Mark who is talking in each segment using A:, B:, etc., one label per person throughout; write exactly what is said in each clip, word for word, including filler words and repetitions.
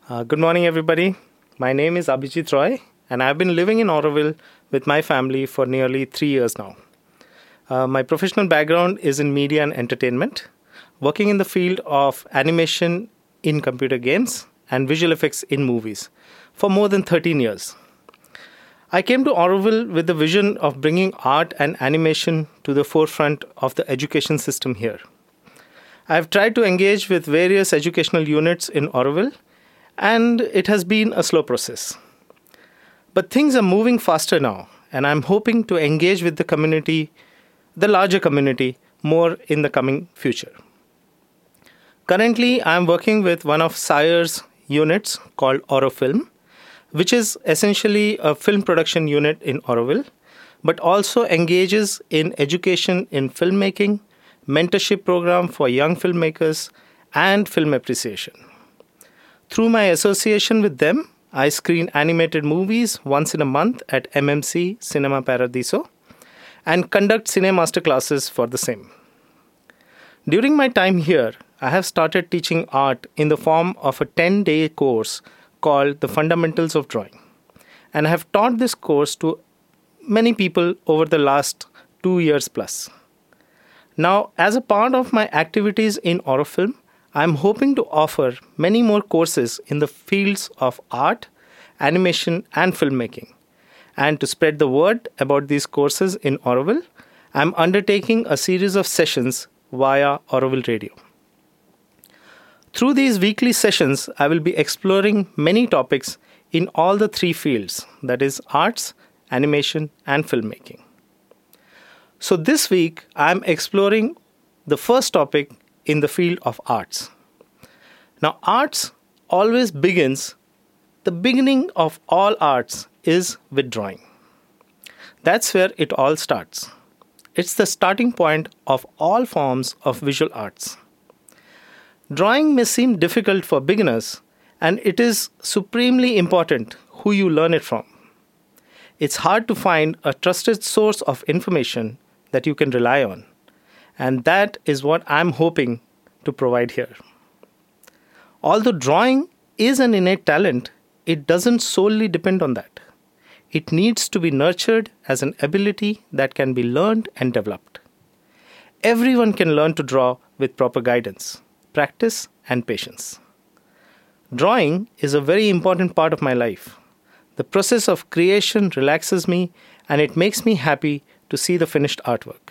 A: Uh, good morning, everybody. My name is Abhijit Roy, and I've been living in Auroville with my family for nearly three years now. Uh, my professional background is in media and entertainment, working in the field of animation in computer games and visual effects in movies for more than thirteen years. I came to Auroville with the vision of bringing art and animation to the forefront of the education system here. I've tried to engage with various educational units in Auroville, and it has been a slow process. But things are moving faster now, and I'm hoping to engage with the community, the larger community, more in the coming future. Currently, I'm working with one of Sire's units called Aurofilm, which is essentially a film production unit in Auroville, but also engages in education in filmmaking, mentorship program for young filmmakers, and film appreciation. Through my association with them, I screen animated movies once in a month at M M C Cinema Paradiso and conduct cine masterclasses for the same. During my time here, I have started teaching art in the form of a ten-day course called The Fundamentals of Drawing. And I have taught this course to many people over the last two years plus. Now, as a part of my activities in Aurofilm, I am hoping to offer many more courses in the fields of art, animation, and filmmaking. And to spread the word about these courses in Auroville, I am undertaking a series of sessions via Auroville Radio. Through these weekly sessions, I will be exploring many topics in all the three fields, that is arts, animation, and filmmaking. So this week, I am exploring the first topic in the field of arts. Now, arts always begins, the beginning of all arts is with drawing. That's where it all starts. It's the starting point of all forms of visual arts. Drawing may seem difficult for beginners, and it is supremely important who you learn it from. It's hard to find a trusted source of information that you can rely on. And that is what I'm hoping to provide here. Although drawing is an innate talent, it doesn't solely depend on that. It needs to be nurtured as an ability that can be learned and developed. Everyone can learn to draw with proper guidance, practice, and patience. Drawing is a very important part of my life. The process of creation relaxes me, and it makes me happy to see the finished artwork.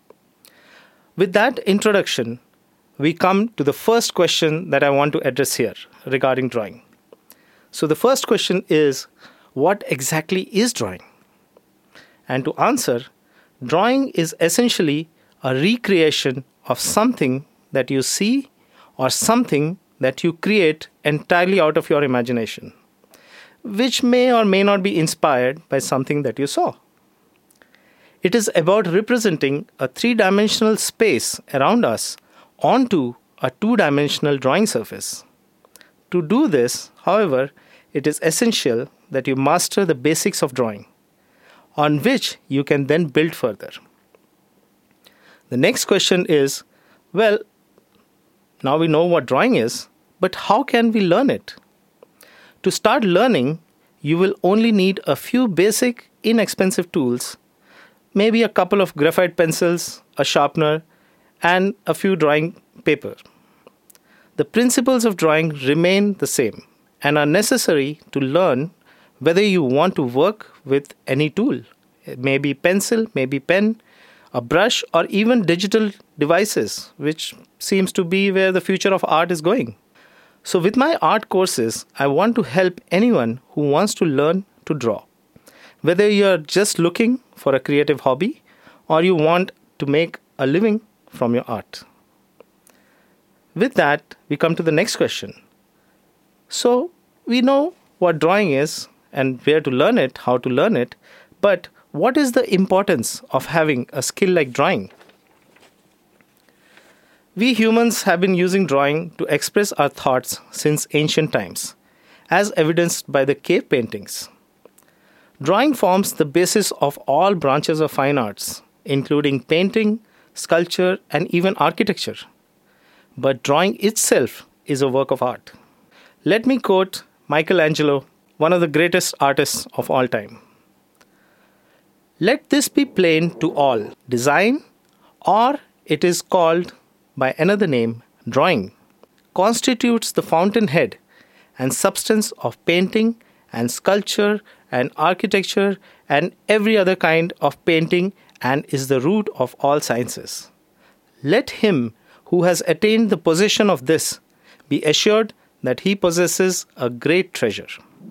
A: With that introduction, we come to the first question that I want to address here regarding drawing. So the first question is, what exactly is drawing? And to answer, drawing is essentially a recreation of something that you see or something that you create entirely out of your imagination, which may or may not be inspired by something that you saw. It is about representing a three-dimensional space around us onto a two-dimensional drawing surface. To do this, however, it is essential that you master the basics of drawing, on which you can then build further. The next question is, well, now we know what drawing is, but how can we learn it? To start learning, you will only need a few basic, inexpensive tools, maybe a couple of graphite pencils, a sharpener, and a few drawing paper. The principles of drawing remain the same and are necessary to learn whether you want to work with any tool. Maybe pencil, maybe pen, a brush, or even digital devices, which seems to be where the future of art is going. So with my art courses, I want to help anyone who wants to learn to draw. Whether you're just looking for a creative hobby or you want to make a living from your art. With that, we come to the next question. So, we know what drawing is and where to learn it, how to learn it, but what is the importance of having a skill like drawing? We humans have been using drawing to express our thoughts since ancient times, as evidenced by the cave paintings. Drawing forms the basis of all branches of fine arts, including painting, sculpture, and even architecture. But drawing itself is a work of art. Let me quote Michelangelo, one of the greatest artists of all time. Let this be plain to all. Design, or it is called by another name, drawing, constitutes the fountainhead and substance of painting and sculpture and architecture and every other kind of painting, and is the root of all sciences. Let him who has attained the possession of this be assured that he possesses a great treasure.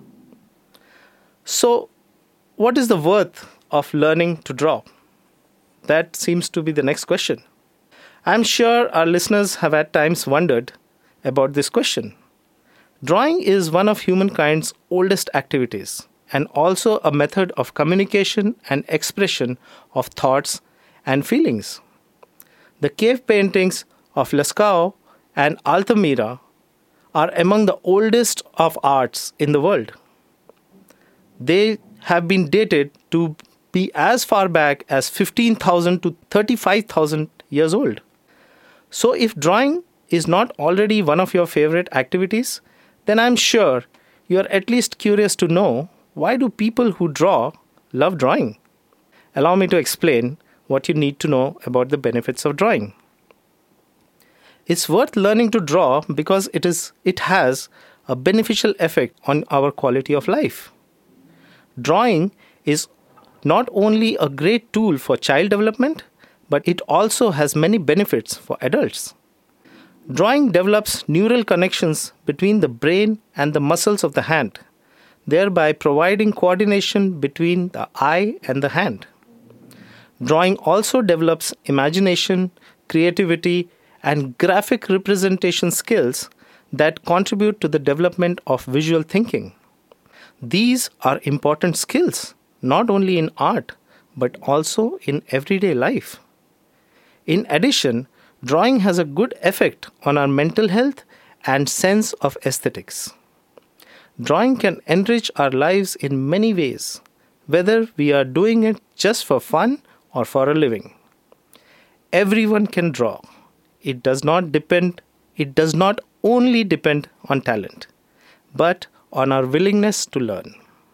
A: So, what is the worth of learning to draw? That seems to be the next question. I'm sure our listeners have at times wondered about this question. Drawing is one of humankind's oldest activities and also a method of communication and expression of thoughts and feelings. The cave paintings of Lascaux and Altamira are among the oldest of arts in the world. They have been dated to be as far back as fifteen thousand to thirty-five thousand years old. So if drawing is not already one of your favorite activities, then I'm sure you are at least curious to know, why do people who draw love drawing? Allow me to explain what you need to know about the benefits of drawing. It's worth learning to draw because it is it has a beneficial effect on our quality of life. Drawing is not only a great tool for child development, but it also has many benefits for adults. Drawing develops neural connections between the brain and the muscles of the hand, thereby providing coordination between the eye and the hand. Drawing also develops imagination, creativity, and graphic representation skills that contribute to the development of visual thinking. These are important skills, not only in art, but also in everyday life. In addition, drawing has a good effect on our mental health and sense of aesthetics. Drawing can enrich our lives in many ways, whether we are doing it just for fun or for a living. Everyone can draw. It does not depend, it does not only depend on talent, but on our willingness to learn.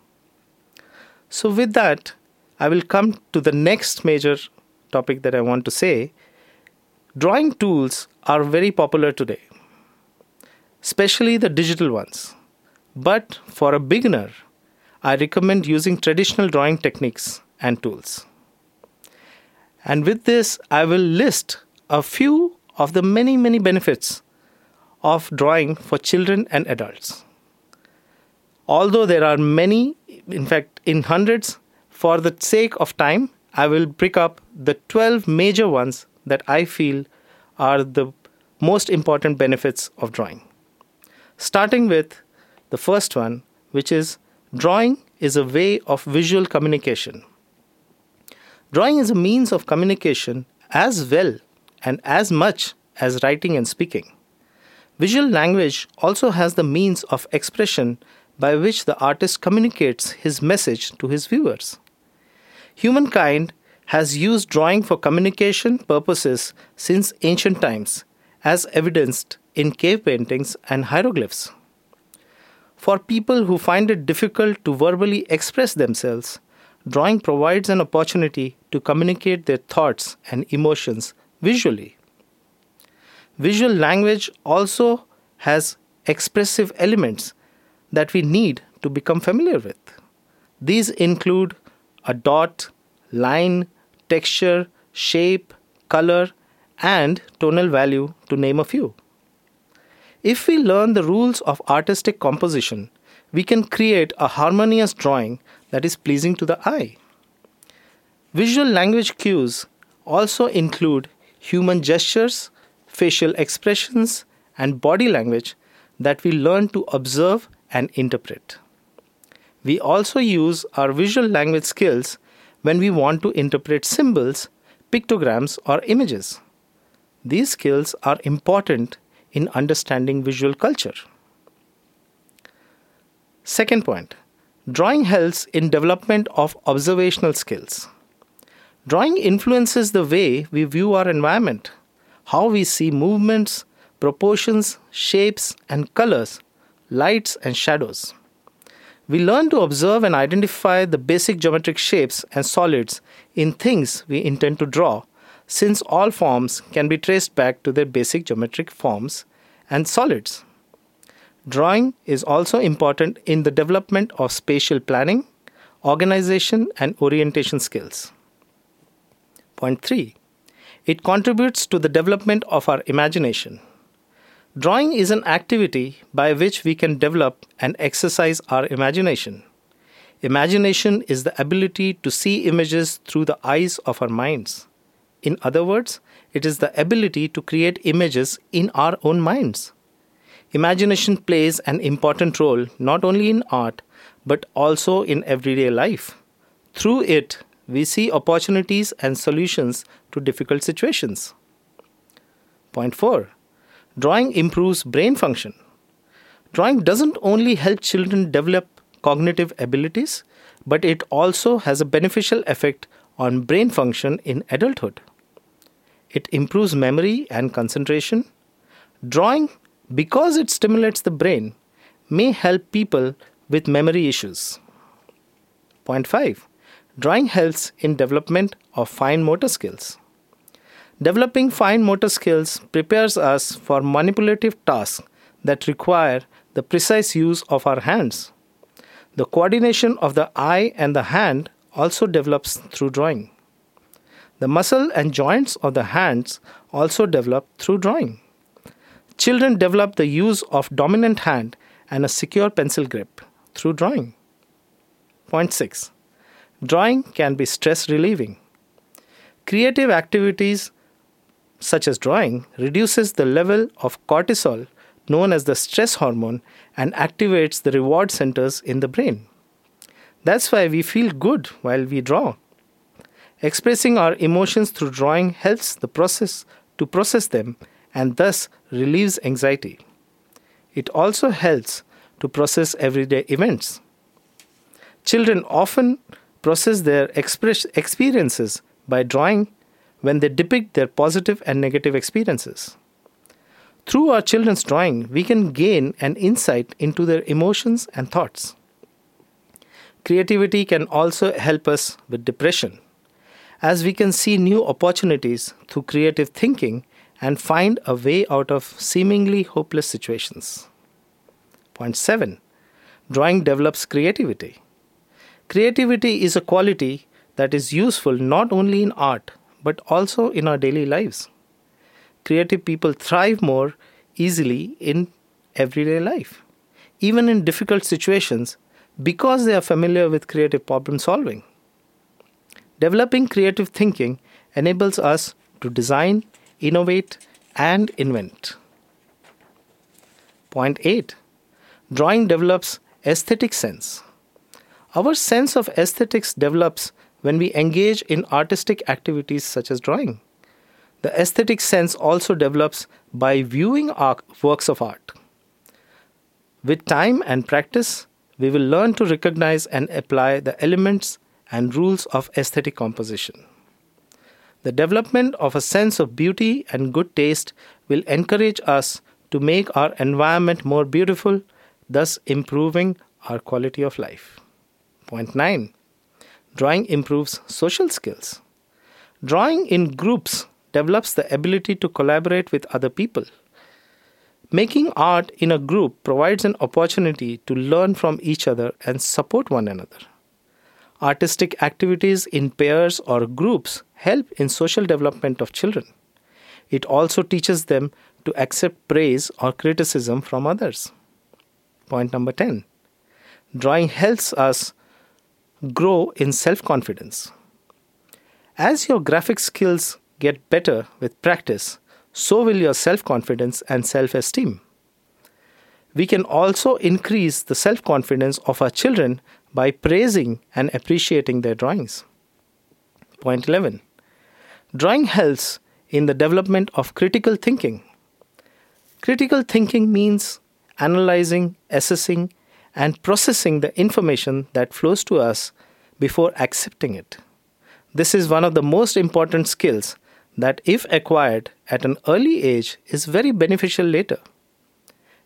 A: So with that, I will come to the next major topic that I want to say. Drawing tools are very popular today, especially the digital ones. But for a beginner, I recommend using traditional drawing techniques and tools. And with this, I will list a few of the many, many benefits of drawing for children and adults. Although there are many, in fact, in hundreds, for the sake of time, I will pick up the twelve major ones that I feel are the most important benefits of drawing. Starting with the first one, which is drawing is a way of visual communication. Drawing is a means of communication as well and as much as writing and speaking. Visual language also has the means of expression by which the artist communicates his message to his viewers. Humankind has used drawing for communication purposes since ancient times, as evidenced in cave paintings and hieroglyphs. For people who find it difficult to verbally express themselves, drawing provides an opportunity to communicate their thoughts and emotions visually. Visual language also has expressive elements that we need to become familiar with. These include a dot, line, texture, shape, color, and tonal value, to name a few. If we learn the rules of artistic composition, we can create a harmonious drawing that is pleasing to the eye. Visual language cues also include human gestures, facial expressions, and body language that we learn to observe and interpret. We also use our visual language skills when we want to interpret symbols, pictograms, or images. These skills are important in understanding visual culture. Second point, drawing helps in development of observational skills. Drawing influences the way we view our environment, how we see movements, proportions, shapes, and colors lights, and shadows. We learn to observe and identify the basic geometric shapes and solids in things we intend to draw, since all forms can be traced back to their basic geometric forms and solids. Drawing is also important in the development of spatial planning, organization, and orientation skills. Point three. It contributes to the development of our imagination. Drawing is an activity by which we can develop and exercise our imagination. Imagination is the ability to see images through the eyes of our minds. In other words, it is the ability to create images in our own minds. Imagination plays an important role not only in art, but also in everyday life. Through it, we see opportunities and solutions to difficult situations. Point four. Drawing improves brain function. Drawing doesn't only help children develop cognitive abilities, but it also has a beneficial effect on brain function in adulthood. It improves memory and concentration. Drawing, because it stimulates the brain, may help people with memory issues. Point five. Drawing helps in development of fine motor skills. Developing fine motor skills prepares us for manipulative tasks that require the precise use of our hands. The coordination of the eye and the hand also develops through drawing. The muscle and joints of the hands also develop through drawing. Children develop the use of dominant hand and a secure pencil grip through drawing. Point six. Drawing can be stress relieving. Creative activities such as drawing reduces the level of cortisol, known as the stress hormone, and activates the reward centers in the brain. That's why we feel good while we draw. Expressing our emotions through drawing helps the process to process them and thus relieves anxiety. It also helps to process everyday events. Children often process their express experiences by drawing when they depict their positive and negative experiences. Through our children's drawing, we can gain an insight into their emotions and thoughts. Creativity can also help us with depression, as we can see new opportunities through creative thinking and find a way out of seemingly hopeless situations. Point seven. Drawing develops creativity. Creativity is a quality that is useful not only in art, but also in our daily lives. Creative people thrive more easily in everyday life, even in difficult situations, because they are familiar with creative problem solving. Developing creative thinking enables us to design, innovate, and invent. Point eight. Drawing develops aesthetic sense. Our sense of aesthetics develops when we engage in artistic activities such as drawing. The aesthetic sense also develops by viewing our works of art. With time and practice, we will learn to recognize and apply the elements and rules of aesthetic composition. The development of a sense of beauty and good taste will encourage us to make our environment more beautiful, thus improving our quality of life. Point nine. Drawing improves social skills. Drawing in groups develops the ability to collaborate with other people. Making art in a group provides an opportunity to learn from each other and support one another. Artistic activities in pairs or groups help in social development of children. It also teaches them to accept praise or criticism from others. Point number ten. Drawing helps us grow in self-confidence. As your graphic skills get better with practice, so will your self-confidence and self-esteem. We can also increase the self-confidence of our children by praising and appreciating their drawings. Point eleven. Drawing helps in the development of critical thinking. Critical thinking means analyzing, assessing, and processing the information that flows to us before accepting it. This is one of the most important skills that, if acquired at an early age, is very beneficial later.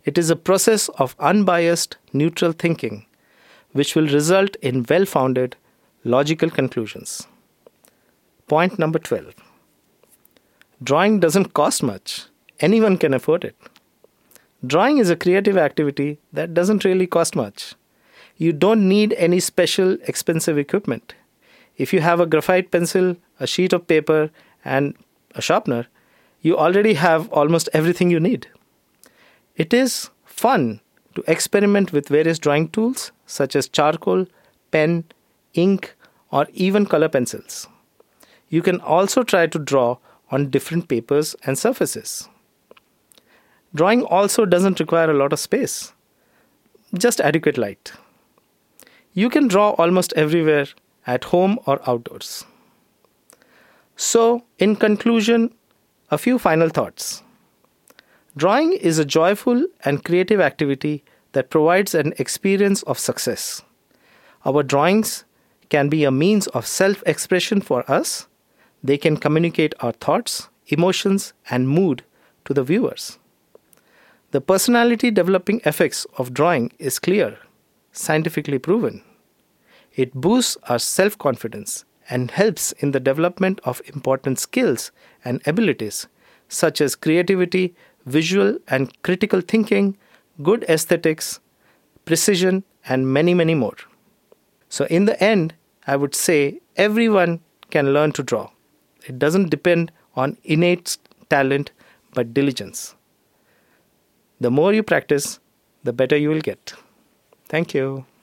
A: It is a process of unbiased, neutral thinking, which will result in well-founded, logical conclusions. Point number twelve. Drawing doesn't cost much. Anyone can afford it. Drawing is a creative activity that doesn't really cost much. You don't need any special expensive equipment. If you have a graphite pencil, a sheet of paper, and a sharpener, you already have almost everything you need. It is fun to experiment with various drawing tools such as charcoal, pen, ink, or even color pencils. You can also try to draw on different papers and surfaces. Drawing also doesn't require a lot of space, just adequate light. You can draw almost everywhere, at home or outdoors. So, in conclusion, a few final thoughts. Drawing is a joyful and creative activity that provides an experience of success. Our drawings can be a means of self-expression for us. They can communicate our thoughts, emotions, and mood to the viewers. The personality developing effects of drawing is clear, scientifically proven. It boosts our self-confidence and helps in the development of important skills and abilities such as creativity, visual and critical thinking, good aesthetics, precision, and many, many more. So in the end, I would say everyone can learn to draw. It doesn't depend on innate talent, but diligence. The more you practice, the better you will get. Thank you.